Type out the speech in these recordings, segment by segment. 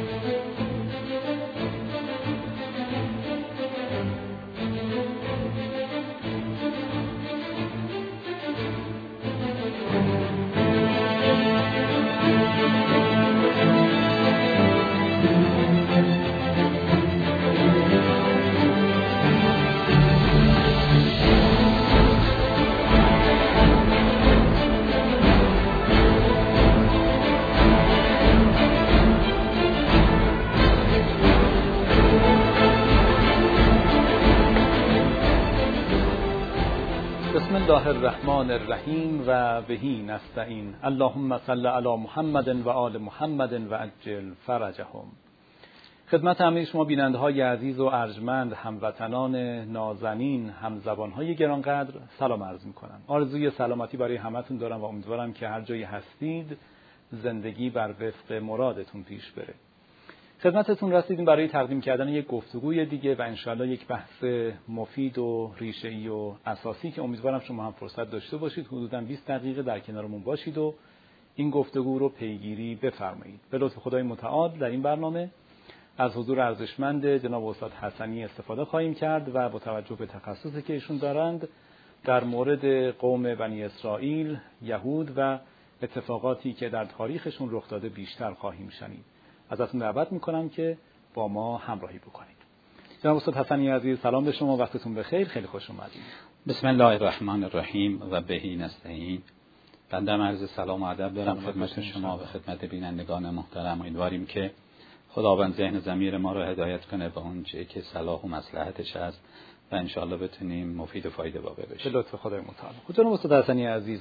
بسم الله الرحمن الرحیم و بهی نستعین. اللهم صل علی محمد و آل محمد و عجل فرجهم. خدمت همه شما بیننده‌های عزیز و ارجمند، هموطنان نازنین، همزبان‌های گرانقدر سلام عرض می‌کنم. آرزوی سلامتی برای همتون دارم و امیدوارم که هر جایی هستید زندگی بر وفق مرادتون پیش بره. خدمتتون رسیدیم برای تقدیم کردن یک گفتگوی دیگه و انشاءالله یک بحث مفید و ریشه‌ای و اساسی که امیدوارم شما هم فرصت داشته باشید حدوداً 20 دقیقه در کنارمون باشید و این گفتگو رو پیگیری بفرمایید. به لطف خدای متعال در این برنامه از حضور ارزشمند جناب استاد حسنی استفاده خواهیم کرد و با توجه به تخصصی که ایشون دارند در مورد قوم بنی اسرائیل، یهود و اتفاقاتی که در تاریخشون رخ داده بیشتر خواهیم شنید. ازتون دعوت میکنم که با ما همراهی بکنید. جناب استاد حسنی عزیز، سلام به شما، وقتتون بخیر، خیلی خوش اومدید. بسم الله الرحمن الرحیم و بهی نستعین. بنده عرض سلام و ادب دارم خدمت شما و خدمت بینندگان محترم. امیدواریم که خداوند ذهن ضمیر ما را هدایت کنه به اون چیزی که صلاح و مصلحتش است و ان شاء الله بتونیم مفید و فایده واقع بشیم. به لطف خدای متعال. جناب استاد حسنی عزیز،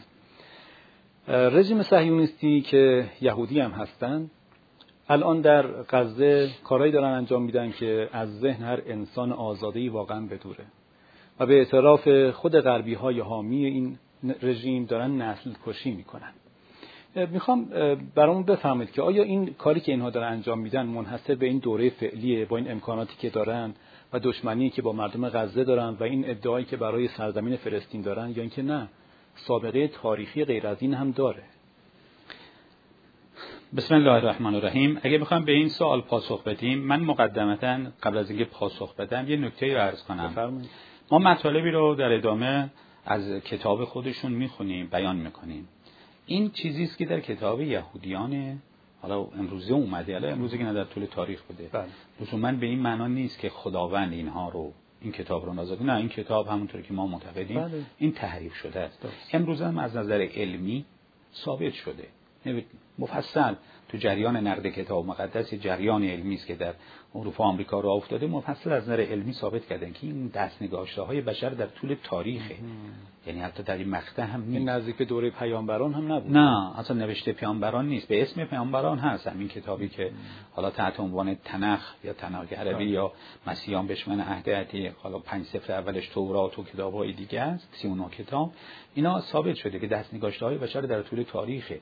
رژیم صهیونیستی که یهودی هم هستند الان در غزه کارهایی دارن انجام میدن که از ذهن هر انسان آزاده‌ای واقعا بدوره و به اعتراف خود غربی‌های حامی این رژیم دارن نسل کشی میکنن. میخوام برامون بفهمید که آیا این کاری که اینها دارن انجام میدن منحصر به این دوره فعلیه با این امکاناتی که دارن و دشمنی که با مردم غزه دارن و این ادعایی که برای سرزمین فلسطین دارن، یا اینکه نه سابقه تاریخی غیر از این هم داره؟ بسم الله الرحمن الرحیم. اگه بخوام به این سوال پاسخ بدیم، من مقدمتاً قبل از اینکه پاسخ بدم یه نکته رو عرض کنم. بفرمایید. ما مطالبی رو در ادامه از کتاب خودشون میخونیم، بیان میکنیم. این چیزی است که در کتاب یهودیان حالا امروزه اومده، حالا امروزه که نه در طول تاریخ بوده. لزوماً به این معنا نیست که خداوند اینها رو این کتاب رو نازل. نه، این کتاب همونطوری که ما معتقدیم این تحریف شده است. امروزه هم از نظر علمی ثابت شده، مفصل تو جریان نقد کتاب مقدس، جریان علمی است که در اروپا و آمریکا راه افتاده، مفصل از نظر علمی ثابت کردن که این دستنگاشته‌های بشر در طول تاریخه. یعنی حتی در این مقطع هم نیست. این نزدیک به دوره پیامبران هم نبود. نه، اصلا نوشته پیامبران نیست، به اسم پیامبران هست. همین کتابی که حالا تحت عنوان تنخ یا تناق عربی یا مسیحیان بهش من عهد عتیق، حالا 5 سفر اولش تورات و کتاب‌های دیگه است، 39 کتاب، اینا ثابت شده که دستنگاشته‌های بشر در طول تاریخه.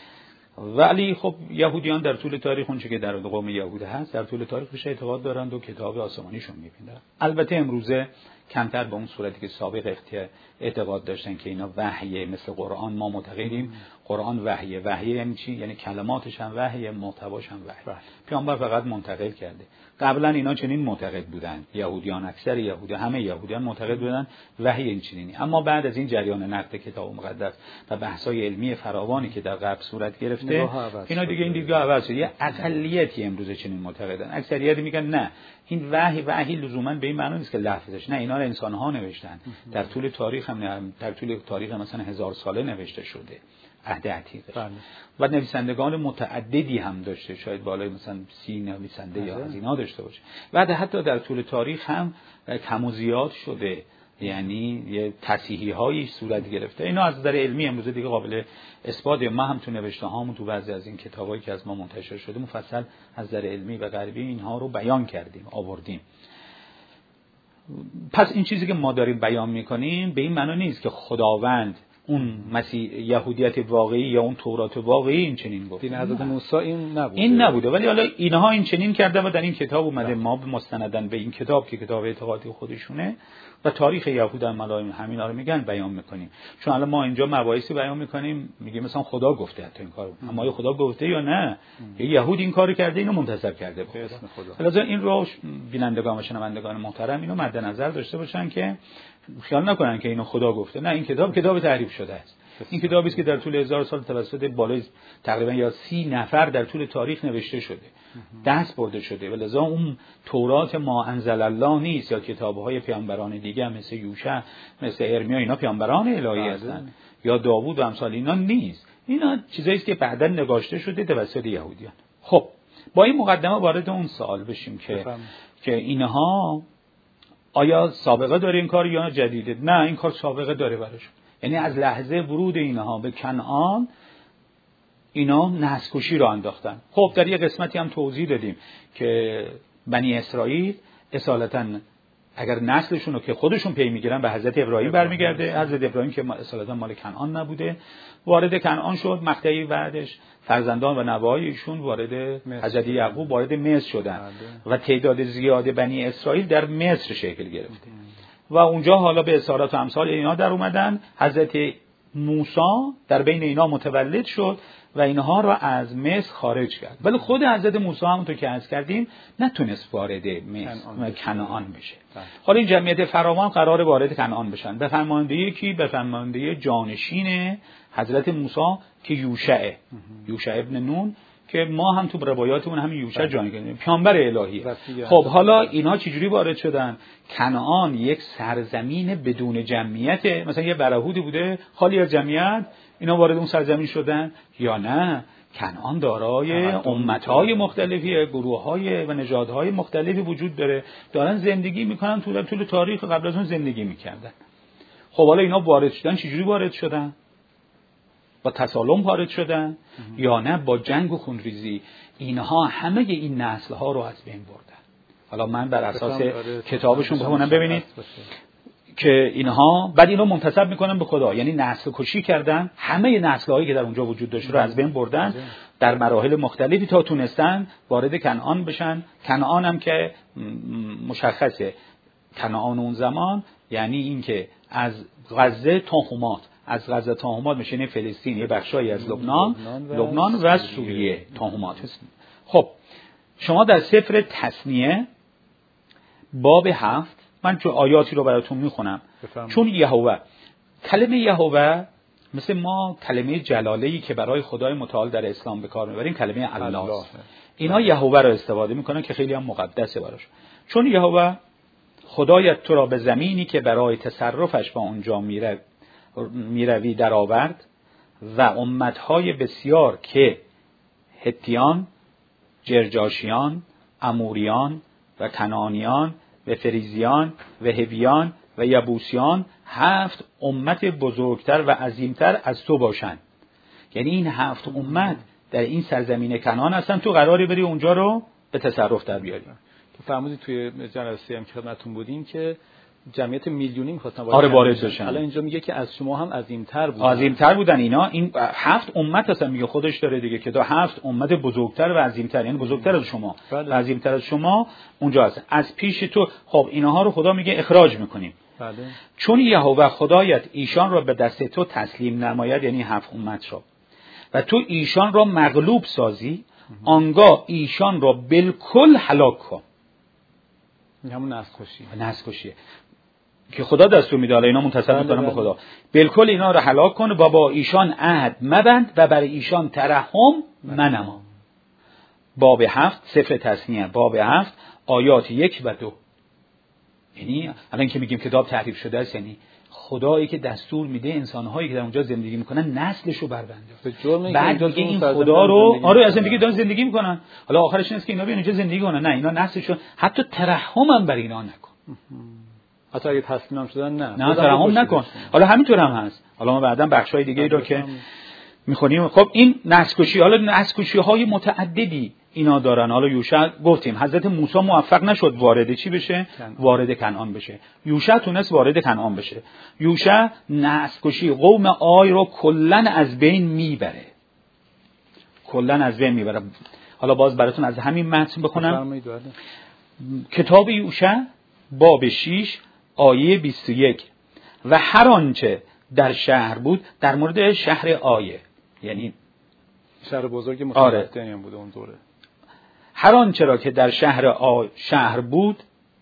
ولی خب یهودیان در طول تاریخ اون چه که در قوم یهود هست در طول تاریخ بهش اعتقاد دارند و کتاب آسمانیشون می‌بینن. البته امروزه کمتر به اون صورتی که سابق اعتقاد داشتن که اینا وحیه، مثل قرآن ما معتقدیم قرآن وحیه. وحیه یعنی چی؟ یعنی کلماتش هم وحیه، محتواش هم وحیه. پیامبر فقط منتقل کرده. قبلا اینا چنین معتقد بودن، یهودیان، اکثر یهودیان، همه یهودیان معتقد بودن وحی این چنینی. اما بعد از این جریان نقد کتاب مقدس و بحث‌های علمی فراوانی که در غرب صورت گرفته، اینا دیگه این دیدگاه عوض شد. یه اقلیتی امروزه چنین معتقدن، اکثریت میگن نه، این وحی لزوما به این معنی نیست که لفظش، نه، اینا رو انسان‌ها نوشتن. در طول تاریخ هم در طول تاریخ مثلا 1000 ساله نوشته شده عهد عتیقش. و نویسندگان متعددی هم داشته، شاید بالای مثلا 30 نویسنده یا از اینا داشته باشه. بعد حتی در طول تاریخ هم کم و زیاد شده، یعنی یه تصحیح‌هایی صورت گرفته. اینا از نظر علمی امروز دیگه قابل اثباته. ما هم تو نوشته‌هامون تو بعضی از این کتابایی که از ما منتشر شده مفصل از نظر علمی و غربی اینها رو بیان کردیم، آوردیم. پس این چیزی که ما داریم بیان می‌کنیم به این معنی نیست که خداوند اون یهودیت واقعی یا اون تورات واقعی این چنین گفت. دین حضرت موسی این نبوده ولی حالا اینها این چنین کردن و در این کتاب اومده. ما مستندن به این کتاب که کتاب اعتقادی خودشونه و تاریخ یهود هم ملایم همینا رو میگن بیان میکنیم. چون الان ما اینجا مباحثی بیان میکنیم میگیم مثلا خدا گفته حتی این کارو، اما خدا گفته یا نه یه یهود این کارو کرده اینو منتسب کرده به خدا. لازم این رو بینندگان و شنوندگان محترم اینو مد نظر داشته باشن که خیال نکنن که اینو خدا گفته. نه، این کتاب تحریف شده است. این کتابی است که در طول 1000 سال توسط بالای تقریبا یا 30 نفر در طول تاریخ نوشته شده، دست برده شده و لذا اون تورات ما انزل الله نیست یا کتاب‌های پیامبران دیگه مثل یوشع، مثل ارمیا، اینا پیامبران الهی هستند یا داوود و امثال اینا نیست. اینا چیزایی است که بعداً نگاشته شده توسط یهودیان. خب با این مقدمه وارد اون سوال بشیم که اینها آیا سابقه داره این کار یا جدیده؟ نه، این کار سابقه داره براش. یعنی از لحظه ورود اینها به کنعان اینا نسل‌کشی رو انداختن. خب در یه قسمتی هم توضیح دادیم که بنی اسرائیل اصالتاً اگر نسلشون رو که خودشون پی میگیرن به حضرت ابراهیم برمیگرده. حضرت ابراهیم که اصالتاً مال کنعان نبوده، وارد کنعان شد، مقطعی بعدش فرزندان و نوه‌های ایشون وارد حضرت یعقوب وارد مصر شدن و تعداد زیاد بنی اسرائیل در مصر شکل گرفته و اونجا حالا به اسارات و امثال اینا در اومدن. حضرت موسی در بین اینا متولد شد و اینها را از مصر خارج کرد. ولی خود حضرت موسی همونطور که عرض کردیم نتونست وارد مصر کنعان بشه. حالا این جمعیت فراوان قرار وارد کنعان بشن به فرماندهی کی؟ به فرماندهی جانشین حضرت موسی که یوشع ابن نون، که ما هم تو روایاتمون همین یوشع جانشین پیامبر الهیه. خب حالا اینها چجوری وارد شدن؟ کنعان یک سرزمین بدون جمعیت، مثلا یه برهودی بوده خالی از جمعیت، اینا وارد اون سرزمین شدن یا نه؟ کنعان دارای امت‌های مختلفی، گروه‌های و نژادهای مختلفی وجود داره، دارن زندگی میکنن، طول تاریخ قبل از اون زندگی میکردن. خب حالا اینا وارد شدن، چجوری وارد شدن؟ با تسالم وارد شدن یا نه با جنگ و خونریزی؟ اینها همه این نسل‌ها رو از بین بردن. حالا من بر اساس کتابشون بخونم ببینید که اینها بعد اینو منتسب میکنن به خدا، یعنی نسل کشی کردن، همه نسل‌هایی که در اونجا وجود داشت رو از بین بردن در مراحل مختلفی تا تونستن وارد کنعان بشن. کنعان هم که مشخصه کنعان اون زمان یعنی این که از غزه تا حمات، از غزه تا حمات میشه این فلسطین، یه بخشایی از لبنان و سوریه تا حمات. خب شما در سفر تثنیه باب 7 من چون آیاتی رو براتون میخونم، چون یهوه، کلمه یهوه مثل ما کلمه جلاله‌ای که برای خدای متعال در اسلام به کار میبریم کلمه الله است. اینا یهوه رو استفاده میکنن که خیلی هم مقدسه براش. چون یهوه خدایت تو را به زمینی که برای تصرفش با اونجا میروی در آورد و امتهای بسیار که هتیان، جرجاشیان، اموریان و کنعانیان و فریزیان و هویان و یبوسیان 7 امت بزرگتر و عظیمتر از تو باشند. یعنی این 7 امت در این سرزمین کنعان هستن، تو قراره بری اونجا رو به تصرف در بیاری. تو فرمودید توی جلسه هم که خدمتتون بودیم که جمعیت میلیونی می‌خواستن وارد بشن. حالا اینجا میگه که از شما هم عظیمتر بودن اینا. این 7 امت هستن، میگه خودش داره دیگه که تا 7 امت بزرگتر و عظیمتر، یعنی بزرگتر از شما و عظیمتر از شما اونجا هست از پیش تو. خب اینها رو خدا میگه اخراج میکنیم. بله. چون یهوه خدایت ایشان را به دست تو تسلیم نماید، یعنی 7 امت را، و تو ایشان را مغلوب سازی، آنگاه ایشان را بالکل هلاک کن. همون نسل کشیه که خدا دستور میده، اینا منتسب میکنن به خدا. بالکل اینا رو هلاک کن و با ایشان عهد مبند و برای ایشان ترحم منما. باب 7 سفر تثنیه باب 7 آیات 1 و 2. یعنی الان که میگیم کتاب تحریف شده است، یعنی خدایی که دستور میده انسان‌هایی که در اونجا زندگی میکنن نسلشو بربنده. بعد میگه این خدا رو از زندگی دارن زندگی میکنن. حالا آخرش اینه که اینا بیان اینجا زندگی کنن. نه، اینا نسلشون حتی ترحم هم بر اینا نکن. حتی اگه تسلیم شدن نه ترحم نکن. حالا همینطور هم هست. حالا ما بعداً بخشای دیگه رو که میخونیم. خب این نسل کشی، حالا نسل کشی‌های متعددی اینا دارن. حالا یوشع گفتیم حضرت موسی موفق نشد وارد چی بشه؟ وارد کنعان بشه. یوشع تونست وارد کنعان بشه. یوشع نسل کشی قوم آی رو کلن از بین میبره. حالا باز براتون از همین متن بخونم. کتاب یوشع باب 6 آیه 21 و هر آنچه در شهر بود، در مورد شهر آیه، یعنی شهر بزرگ متمدنی بود اون دوره. هر آنچه را که در شهر بود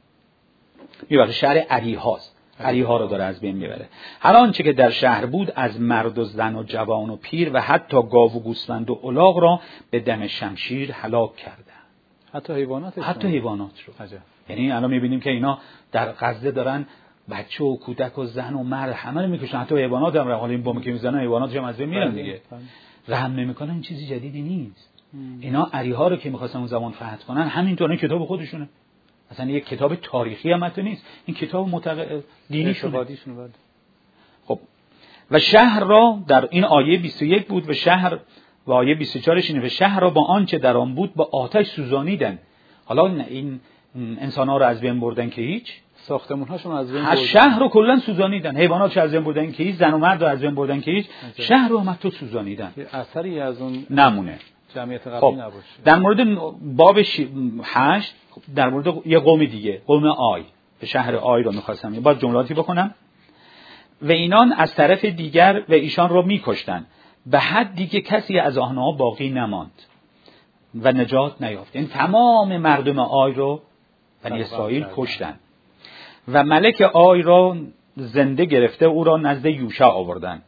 میبره، شهر عریهاست، عریها رو داره از بین میبره. هر آنچه که در شهر بود از مرد و زن و جوان و پیر و حتی گاو و گوسفند و الاغ را به دم شمشیر هلاک کردند. حتی حیوانات رو. یعنی الان میبینیم که اینا در غزه دارن بچه و کودک و زن و مرد همه رو میکشن، حتی حیوانات هم. حالا این بمب که میزنن حیوانات هم از بین میرن دیگه. رحم نمیکنن. این چیزی جدیدی نیست. اینا عریها رو که میخواستن اون زمان فتح کنن همینطوره، کتاب خودشونه. اصلا یک کتاب تاریخی هم حتی نیست، این کتاب دینیشونه. خب و شهر را در این آیه 21 بود و شهر و آیه 24 اینه و شهر را با آنچه در آن بود با آتش سوزانیدن. حالا این انسان‌ها رو از بین بردن که هیچ، ساختمان‌هاشون از بین بردن، شهر رو کلا سوزانیدن، حیوانات از بین بردن که هیچ، زن و مرد رو از بین بردن که هیچ، شهر رو هم تو سوزانیدن. اثری از اون نمونه جمعیت قبلی نباشه. در مورد باب 8 در مورد یه قوم دیگه، قوم آی، به شهر آی رو می‌خواستم باز جملاتی بکنم. و اینان از طرف دیگر و ایشان را می‌کشتند به حدی که کسی از آنها باقی نماند و نجات نیافت. این تمام مردم آی رو بنی اسرائیل کشتند و ملک آی را زنده گرفته او را نزد یوشع آوردند.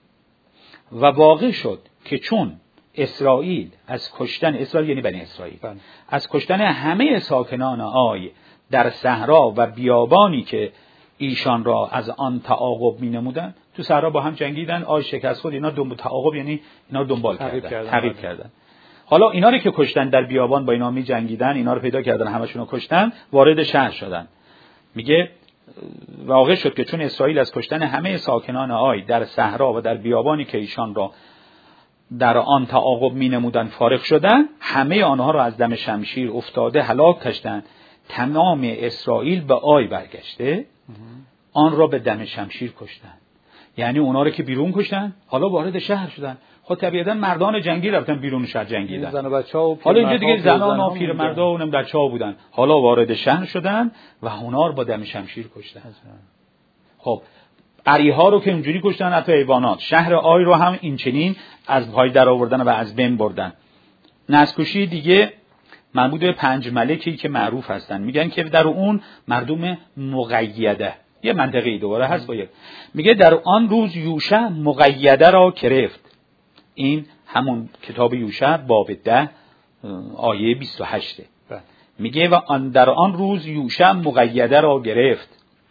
و واقع شد که چون اسرائیل از کشتن، اسرائیل یعنی بنی اسرائیل، از کشتن همه ساکنان آی در صحرا و بیابانی که ایشان را از آن تعاقب می نمودن، تو صحرا با هم جنگیدن، آی شکست خود، اینا تعاقب یعنی اینا دنبال کردن، تعقیب کردن. حالا اینا رو که کشتن در بیابان با اینا می جنگیدن، اینا رو پیدا کردن، همشون رو کشتن، وارد شهر شدن. میگه واقع شد که چون اسرائیل از کشتن همه ساکنان آی در صحرا و در بیابانی که ایشان را در آن تعاقب می نمودن فارغ شدن، همه آنها را از دم شمشیر افتاده هلاک کشتند. تمام اسرائیل به آی برگشته، آن را به دم شمشیر کشتند. یعنی اونا رو که بیرون کشتن، حالا وارد شهر شدن. خب طبیعتا مردان جنگی رفتن بیرون شهر جنگیدن. زن و بچه‌ها و حالا اینجا دیگه زنان و پیرمردا و بچه‌ها بودن. حالا وارد شهر شدن و اونا رو با دم شمشیر کشتن. خب عریها رو که اونجوری کشتن، حتی حیوانات. شهر آی رو هم این چنین از پای در آوردن و از بین بردن. نسل‌کشی دیگه مربوط به 5 ملکی که معروف هستن. میگن که در اون مردم مقیده، یه منطقه‌ای دوباره هست با یک، میگه در آن روز یوشع مقیده را گرفت. این همون کتاب یوشع باب 10 آیه 28. میگه و در آن روز یوشع مقیده را گرفت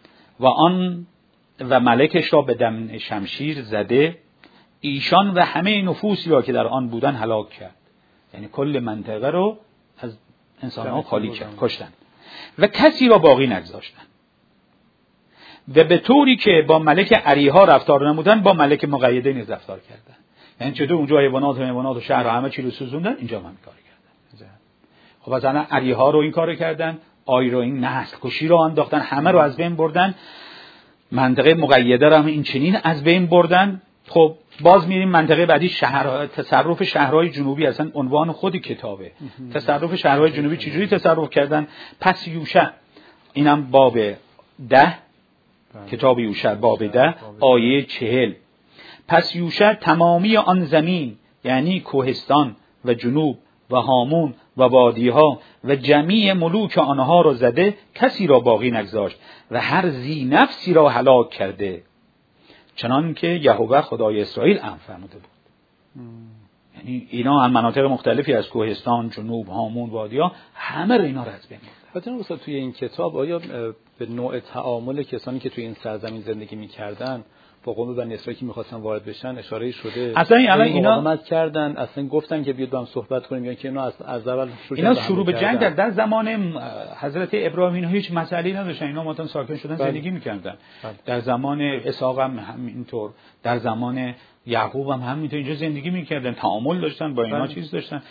و ملکش را به دم شمشیر زده، ایشان و همه نفوسی را که در آن بودن هلاک کرد. یعنی کل منطقه رو از انسان‌ها خالی کرد، کشتن و کسی را باقی نگذاشتن. و به طوری که با ملک عریها رفتار نمودن، با ملک مقیده نیز رفتار کردن. یعنی چطور اونجا حیوانات و شهر و همه چی رو سوزوندن، اینجا هم کار کردن. خب مثلا عریها رو این کارو کردن، آی رو این نسل کشی رو انداختن، همه رو از بین بردن. منطقه مقیده رو هم این چنین از بین بردن. خب باز میریم منطقه بعدی، تصرف شهرهای جنوبی، اصلا عنوان خود کتابه. تصرف شهرهای جنوبی چجوری تصرف کردن؟ پس یوشع، اینم باب 10 کتاب یوشع باب 10 آیه 40. پس یوشع تمامی آن زمین، یعنی کوهستان و جنوب و هامون و وادیها و جمیع ملوک آنها را زده، کسی را باقی نگذاشت و هر ذی نفسی را هلاک کرده، چنان که یهوه خدای اسرائیل امر فرموده بود. یعنی اینا هم مناطق مختلفی از کوهستان، جنوب، هامون، وادی‌ها، همه رو اینا رو از بین بردن. البته استاد توی این کتاب آیا به نوع تعامل کسانی که توی این سرزمین زندگی می‌کردن با قوم بنی اسرائیل که می‌خواستن وارد بشن اشاره شده؟ اصلا الان اینا مقاومت کردن، اصلا گفتن که بیاد با هم صحبت کنیم، یا که از اول شروع به جنگ در زمان حضرت ابراهیم اینا هیچ مسئله‌ای نداشتن. اینا مثلا ساکن شدن، زندگی می‌کردن. در زمان اسحاق هم همینطور، در زمان یعقوب هم همینطور اینجا زندگی می‌کردن، تعامل داشتن با اینا، چیز داشتن.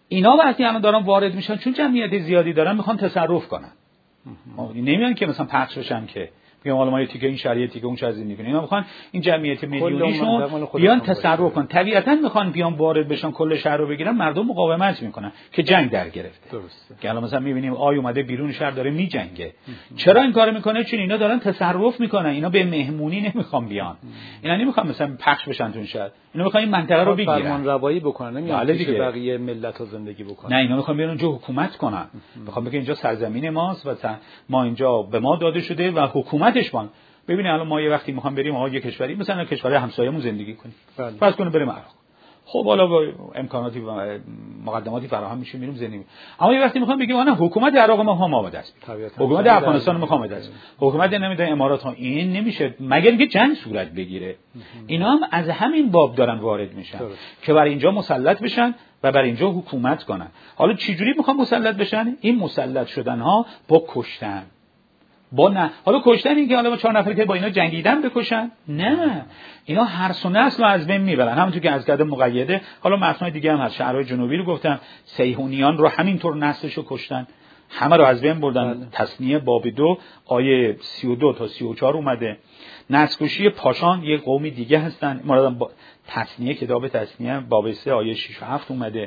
اینا وقتی الان دارن وارد میشن، چون جمعیت زیادی دارن، میخوان تصرف کنن. نمیان که مثلا پخش بشن که میگم حالا ما یه تیکه این شریعه تیکه اون شریعه زندگی کنیم. اینا میخوان این جمعیت میلیونیشون بیان تصرف کنن. طبیعتاً میخوان بیان وارد بشن، کل شهر رو بگیرن. مردم مقاومت میکنن که جنگ در گرفته. درسته. که الان مثلا میبینیم آی اومده بیرون شهر داره میجنگه. چرا این کارو میکنه؟ چون اینا دارن تصرف میکنن. اینا به مهمونی نمیخوان بیان. اینا نمیخوان مثلا پخش بشن تو شهر. اینا میخوان این منطقه رو بگیرن، فرمان روایی بکنن، نمیان که بقیه ملت‌ها زندگی بکنن. نه، اینا میخوان بیان اونجا حکومت کنن. میخوان بگن اینجا سرزمین ماست و ما اینجا به ما داده شده و حکومتش ما. ببینید الان ما یه وقتی میخوام بریم یه کشوری مثلا کشور همسایه‌مون زندگی کنیم، فرض کنیم بریم عراق، خب حالا با امکاناتی و مقدماتی فراهم میشه میریم زندگی. اما یه وقتی میخوام بگیم نه حکومت عراق ما به دست میاد، حکومت افغانستان میخوام به دست، حکومت نمیدونه امارات ها، این نمیشه مگر اینکه جنگ صورت بگیره. اینا هم از همین باب دارن وارد میشن که برای اینجا مسلط بشن و برای اینجا حکومت کنن. حالا چه جوری میخوام مسلط بشن؟ این مسلط شدن ها با کشتن، با نه حالا کشتن این که حالا با 4 نفر که با اینا جنگیدن بکشن، نه، اینا هر نسل رو از بین میبرن. همونطور که از قدم مقیده، حالا متنای دیگه هم هست، شهرهای جنوبی رو گفتم، سیحونیان رو همینطور نسلش رو کشتن، همه رو از بین بردن. تثنیه باب 2 آیه 32 تا 34 اومده. نسل‌کشی پاشان یک قومی دیگه هستن، مرادم با تثنیه، کتاب تثنیه باب 3 آیه 6 و 7 اومده.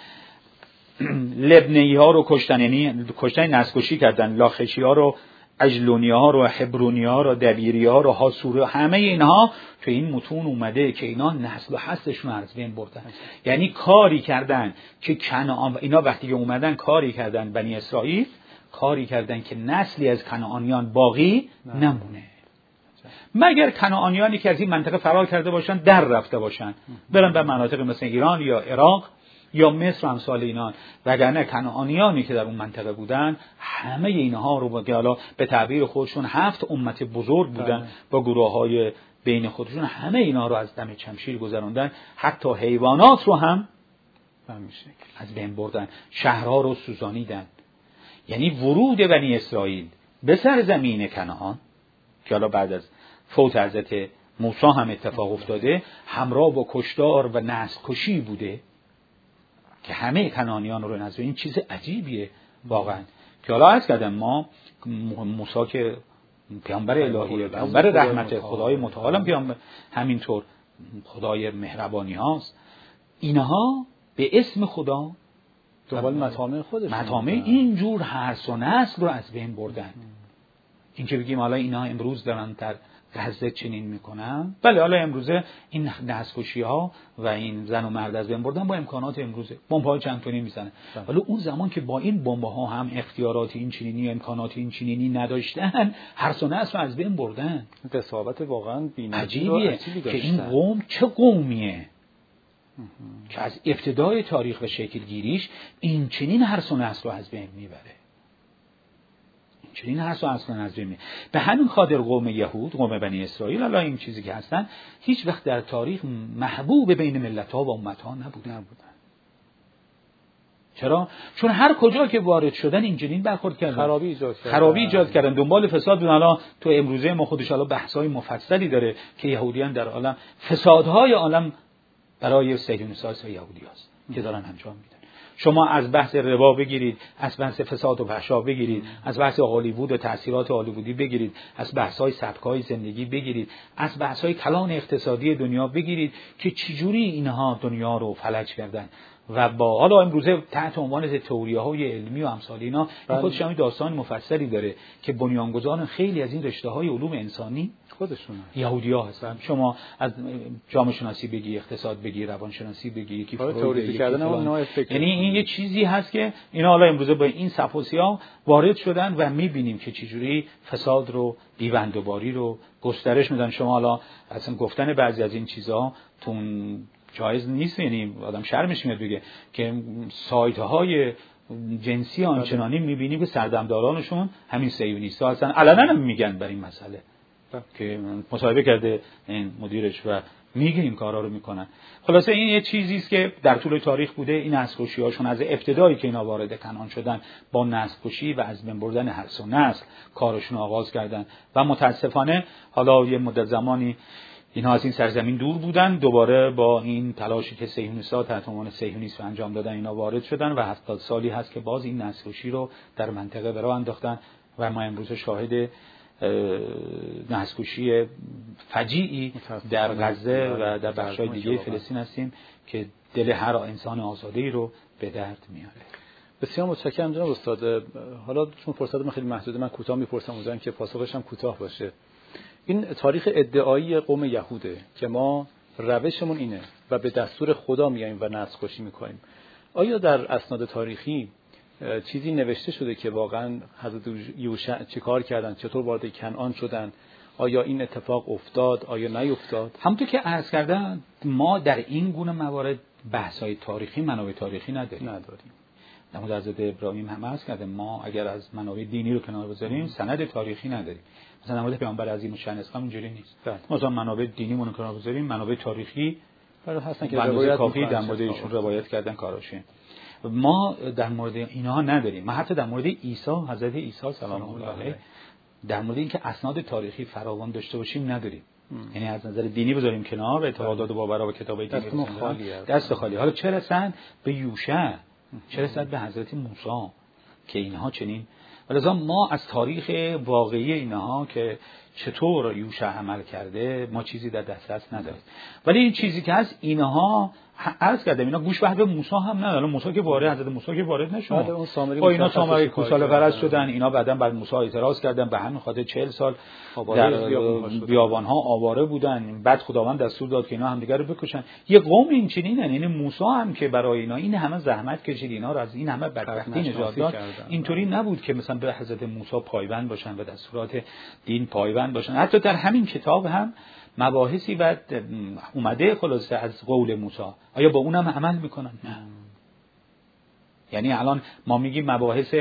لبنی ها رو کشتن، یعنی کشتن نسل‌کشی کردن. لاخشی ها رو، اجلونی ها رو، حبرونی ها رو، دبیری ها رو، حاسوری ها، همه اینها تو این متون اومده که اینا نسل و هستشون از بین بردن. یعنی کاری کردن که کنعان، اینا وقتی که اومدن کاری کردن، بنی اسرائیل کاری کردن که نسلی از کنعانیان باقی نمونه، مگر کنعانیانی که از این منطقه فرار کرده باشن، در رفته باشن، برن به مناطق مثل ایران یا عراق یا مصر و امثال اینان. وگرنه کنعانیانی که در اون منطقه بودن، همه اینها رو که حالا به تعبیر خودشون 7 امت بزرگ بودن با گروه‌های بین خودشون، همه اینا رو از دم شمشیر گذراندن. حتی حیوانات رو هم از بین بردن، شهرها رو سوزانیدن. یعنی ورود بنی اسرائیل به سرزمین کنعان که حالا بعد از فوت حضرت موسی هم اتفاق افتاده، همراه با کشتار و نسل کشی بوده که همه کنعانیان رو نزد. این چیز عجیبیه واقعا که حالا عرض کردم ما موسی که پیامبر الهیه، پیامبر رحمت، خدای متعال هم پیامبر، همینطور خدای مهربانی هاست، اینها به اسم خدا دنبال مطامع خودشون، مطامع اینجور هرس و نسل رو از بین بردن. این که بگیم حالا اینا امروز دارن در غزه چنین میکنن، بله حالا امروزه این نسل‌کشی ها و این زن و مرد از بین بردن با امکانات امروزه بمب‌های چند تونی میزنه، ولی اون زمان که با این بمب‌ها هم اختیارات این چنینی، امکانات این چنینی نداشتن، هر سه نسل از بین بردن. قساوت واقعا عجیبیه که این قوم چه قومیه که از ابتدای تاریخ و شکل گیریش این چنین هر سه نسل رو از بین میبره. چنین هر سو اصلا از بین. به همین خاطر قوم یهود، قوم بنی اسرائیل، حالا این چیزی که هستن، هیچ وقت در تاریخ محبوب بین ملت‌ها و امت‌ها نبودن. چرا؟ چون هر کجا که وارد شدن اینجوری برخورد کردن، خرابی ایجاد کردن، دنبال فساد بودن. حالا تو امروزه ما خودش حالا بحث‌های مفصلی داره که یهودیان در عالم، فسادهای عالم برای صهیونیست‌ها یهودیاست که دارن انجام میدن. شما از بحث ربا بگیرید، از بحث فساد و فحشا بگیرید، از بحث هالیوود و تأثیرات هالیوودی بگیرید، از بحث‌های سبک‌های زندگی بگیرید، از بحث‌های کلان اقتصادی دنیا بگیرید که چجوری اینها دنیا رو فلج کردن و با حالا امروزه تحت عنوان تئوری‌های علمی و امثال اینا خودش هم داستان مفصلی داره که بنیانگذاران خیلی از این رشته‌های علوم انسانی خودشون یهودی‌ها هستن. شما از جامعه شناسی بگی، اقتصاد بگی، روان شناسی بگی، یکی فروید یعنی این یه چیزی هست که اینا حالا امروزه با این صفوسی‌ها وارد شدن و می‌بینیم که چجوری فساد رو، بی‌بندوباری رو گسترش میدن. شما حالا اصلا گفتن بعضی از این چیزها تون جایز نیست، یعنی آدم شرمش میاد بگه که سایت‌های جنسی آنچنانی می‌بینیم که سردمدارانشون همین صهیونیست‌ها هستن، علنا هم میگن بر این مسئله که مصاحبه کرده این مدیرش و میگه این کارا رو میکنن. خلاصه این یه چیزی است که در طول تاریخ بوده. این نسل‌کشی‌هاشون از ابتدایی که اینا وارد کنعان شدن با نسل‌کشی و از بین بردن هر سه نسل کارشون آغاز کردن و متاسفانه حالا یه مدت زمانی اینها از این سرزمین دور بودن، دوباره با این تلاشی که صهیونیست‌ها تحت عنوان صهیونیسم انجام دادن اینا وارد شدن و 70 سالی هست که باز این نسل‌کشی رو در منطقه به راه انداختن و ما امروز شاهد نسل‌کشی فجیعی در غزه و در بخش‌های دیگه فلسطین هستیم که دل هر انسان آزاده‌ای رو به درد میاره. بسیار متشکرم جناب استاد. حالا چون فرصت من خیلی محدوده من کوتاه میپرسم امیدوارم که پاسخش هم کوتاه باشه. این تاریخ ادعایی قوم یهوده که ما روشمون اینه و به دستور خدا میایم و نسل‌کشی میکنیم. آیا در اسناد تاریخی چیزی نوشته شده که واقعا حضرت یوشع چیکار کردن، چطور وارد کنعان شدن، آیا این اتفاق افتاد، آیا نیفتاد؟ همونطور که عرض کردم ما در این گونه موارد بحث‌های تاریخی، منابع تاریخی نداریم. در مورد حضرت ابراهیم هم عرض کردم ما اگر از منابع دینی رو کنار بذاریم سند تاریخی نداریم. مثلا در مورد پیامبر عظیم الشأن اسلام اینجوری نیست. مثلا منابع دینی مون کنار بذاریم، منابع تاریخی هستن که روایت کافی در مورد ایشون روایت کردن کاراشین. ما در مورد اینها نداریم. ما حتی در مورد عیسی، حضرت عیسی سلام الله علیه، در مورد اینکه اسناد تاریخی فراوان داشته باشیم نداریم. یعنی از نظر دینی بذاریم کنار، اعتقادات و باورها و کتابای دینی دست خالی. حالا چه رسند به یوشع، چه رسند به حضرت موسی که اینها چنین. ولذا ما از تاریخ واقعی اینها که چطور یوشع عمل کرده ما چیزی در دسترس نداریم. ولی این چیزی که هست اینها عرض کردم اینا گوش به موسی هم نه. الان موسی که وارد حضرت موسی که وارد نشد. با اینا سامری کوساله پرست شدن. اینا بعداً بعد موسی اعتراض کردن به همین خاطر 40 سال در بیابان‌ها آواره بودن. بعد خداوند دستور داد که اینا همدیگه رو بکشن. یه قوم این چنینن. یعنی موسی هم که برای اینا این همه زحمت کشید، اینا رو از این همه بدبختی نجات داد. اینطوری نبود که مثلا به حضرت موسی پایبند باشن و دستورات دین پایبند باشن. حتی در همین کتاب هم مباحثی بعد اومده خلاصه از قول موسی. آیا با اونم عمل میکنن؟ نه. یعنی الان ما میگیم مباحث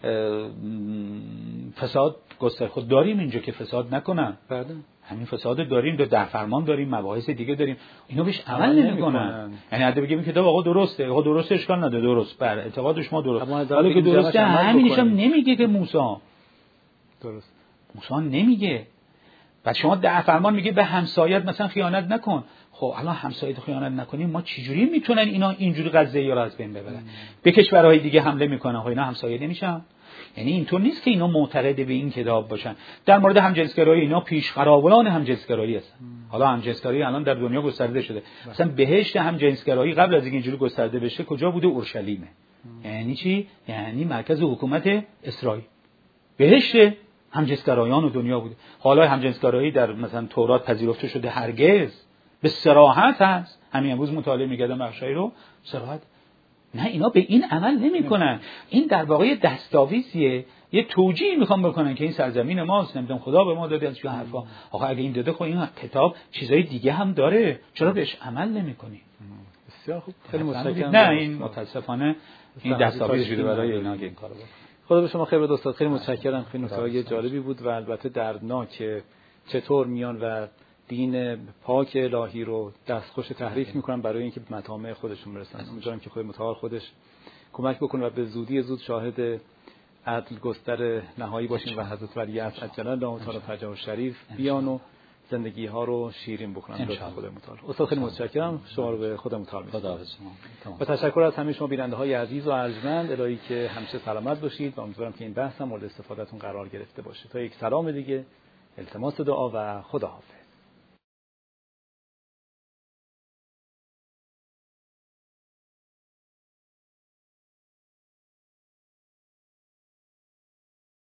فساد گستر خود داریم اینجا که فساد نکنن. همین فساد داریم، در فرمان داریم، مباحث دیگه داریم، اینا بهش عمل نمیکنن. یعنی حتی بگیم کتاب آقا درسته، آقا درسته اشکال نداره، درست بر اعتقاد شما درست. حالا که درسته همینش هم نمیگه که موسی درست. موسی نمیگه. بعد شما در فرمان میگه به همسایت مثلا خیانت نکن. خب الان همسایت خیانت نکنیم ما چجوری میتونن اینا اینجوری غزه رو از بین ببرن؟ به کشورهای دیگه حمله میکنن، خب اینا همسایه نمیشن؟ یعنی اینطور نیست که اینا معتقد به این کتاب باشن. در مورد همجنسگرایی اینا پیشقراولان همجنسگرایی هستن. حالا همجنسگرایی الان در دنیا گسترده شده. مثلا بهشت همجنسگرایی قبل از اینکه اینجوری گسترده بشه کجا بوده؟ اورشلیمه. یعنی چی؟ یعنی مرکز حکومت اسرائیل. بهشت همجنسگرایان دنیا بوده. حالا همجنسگرایی در مثلا تورات پذیرفته شده؟ هرگز. به صراحت هست. همین امروز مطالعه می‌کردم بخشایی رو، صراحت. نه اینا به این عمل نمی‌کنن. این در واقع دستاویزیه، یه توجیه می‌خوام بکنن که این سرزمین ماست، نمیدونم خدا به ما داده از چه حرفا. آخه اگه این داده خب این کتاب چیزای دیگه هم داره، چرا بهش عمل نمی‌کنی؟ بسیار خوب، خیلی متشکرم. نه این متاسفانه این دستاویز شده برای اینا که این کارو بکنن. خدا به شما خیر بده استاد، خیلی متشکرم. خیلی نکته جالبی بود و البته دردناک چطور میان و دین پاک الهی رو دستخوش تحریف میکنن برای اینکه به مطامع خودشون برسن. امیدوارم که خدای متعال خودش کمک بکنه و به زودی زود شاهد عدل گستر نهایی باشیم و حضرت ولیعصر عجل الله تعالی فرجه الشریف بیان و زندگی ها رو شیرین بکنن به خدای متعال. استاد خیلی متشکرم، شما رو به خدا متعال می‌سپارم. و تشکر از همه شما بیننده های عزیز و ارجمند. الهی که همیشه سلامت باشید و امیدوارم که این بحث هم مورد استفادهتون قرار گرفته باشه. تا یک سلام دیگه، التماس دعا و خداحافظ.